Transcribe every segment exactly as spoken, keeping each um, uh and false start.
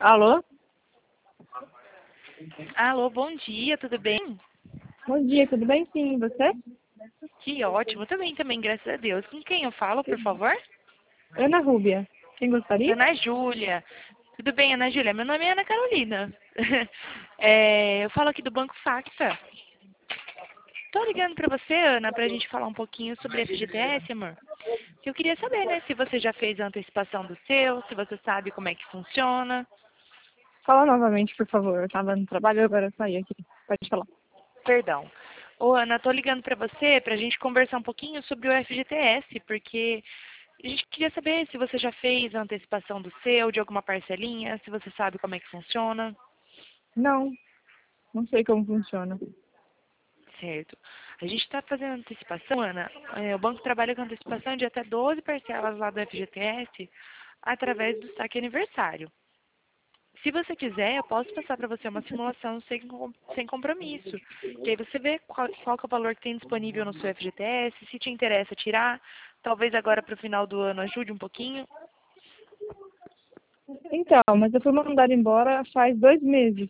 Alô? Alô, bom dia, tudo bem? Bom dia, tudo bem? Sim, e você? Que ótimo, também, também, graças a Deus. Com quem eu falo, por favor? Ana Rúbia. Quem gostaria? Ana Júlia. Tudo bem, Ana Júlia? Meu nome é Ana Carolina. É, eu falo aqui do Banco Facta. Tô ligando pra você, Ana, pra gente falar um pouquinho sobre F G T S, amor. Que eu queria saber, né, se você já fez a antecipação do seu, se você sabe como é que funciona. Fala novamente, por favor. Eu estava no trabalho, agora eu saí aqui. Pode falar. Perdão. Ô, Ana, tô ligando pra você pra gente conversar um pouquinho sobre o F G T S, porque a gente queria saber se você já fez a antecipação do seu, de alguma parcelinha, se você sabe como é que funciona. Não, não sei como funciona. Certo. A gente está fazendo antecipação, Ana. É, o banco trabalha com antecipação de até doze parcelas lá do F G T S através do saque aniversário. Se você quiser, eu posso passar para você uma simulação sem, com- sem compromisso. Que aí você vê qual, qual que é o valor que tem disponível no seu F G T S, se te interessa tirar, talvez agora para o final do ano ajude um pouquinho. Então, mas eu fui mandada embora faz dois meses.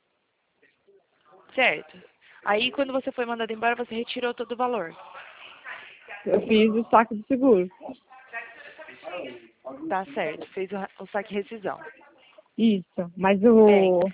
Certo. Aí quando você foi mandado embora, você retirou todo o valor. Eu fiz o saque do seguro. Tá certo. Fez o, o saque rescisão. Isso. Mas É, o,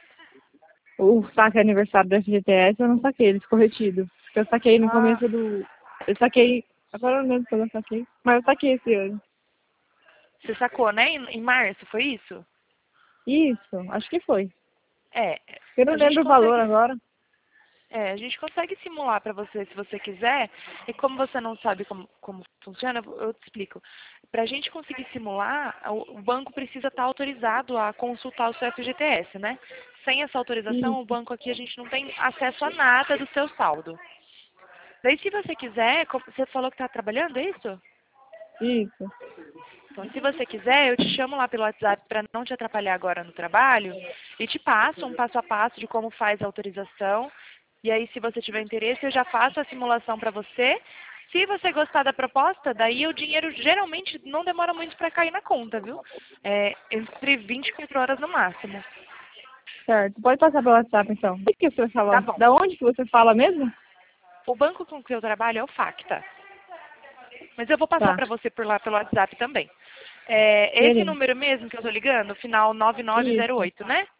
o saque aniversário do F G T S eu não saquei, ele ficou retido. Porque eu saquei no ah, começo do. Eu saquei. Agora eu não lembro quando eu saquei. Mas eu saquei esse ano. você sacou, né? Em, em março, foi isso? Isso, acho que foi. É, Eu não a gente lembro o valor consegue, agora. é, a gente consegue simular para você se você quiser. E como você não sabe como, como funciona, eu eu te explico. Para a gente conseguir simular, o, o banco precisa estar autorizado a consultar o seu F G T S, né? Sem essa autorização, o Isso, banco aqui a gente não tem acesso a nada do seu saldo. Daí, se você quiser, como- você falou que está trabalhando, é isso? isso. Então, se você quiser, eu te chamo lá pelo WhatsApp para não te atrapalhar agora no trabalho e te passo um passo a passo de como faz a autorização. E aí, se você tiver interesse, eu já faço a simulação para você. Se você gostar da proposta, daí o dinheiro geralmente não demora muito para cair na conta, viu? É entre vinte e quatro horas no máximo. Certo. Pode passar pelo WhatsApp, então. O que você Tá fala? bom. Da onde que você fala mesmo? O banco com que eu trabalho é o Facta. Mas eu vou passar Tá. para você por lá pelo WhatsApp também. É esse Beleza. número mesmo que eu tô ligando, final nove nove zero Isso. oito, né?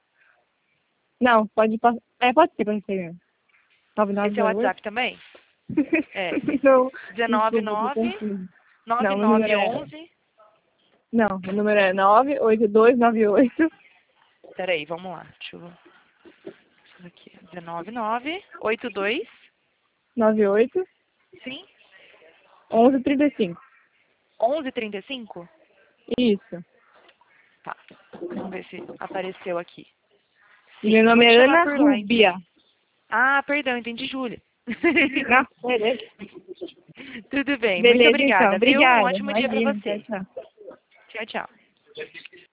Não, pode passar. É, pode ser, pode ser mesmo. Esse é o nove nove zero oito? WhatsApp também? É. Não, desculpa, eu tô um nove nove confuso. nove Não, o número nove é. onze. Não, o número é nove oito dois nove oito Peraí, vamos lá. Deixa eu. Isso aqui. um nove nove oito dois. nove oito Sim? onze trinta e cinco. onze trinta e cinco? Isso. Tá. Vamos ver se apareceu aqui. E meu Sim, eu vou nome te é chamar Ana por lá Rúbia. então. Ah, perdão, entendi, Júlia. Não, beleza. Tudo bem, muito Beleza, então. obrigada, viu? Um Obrigada. ótimo dia pra Imagina. Tchau, você. tchau. Tchau, tchau.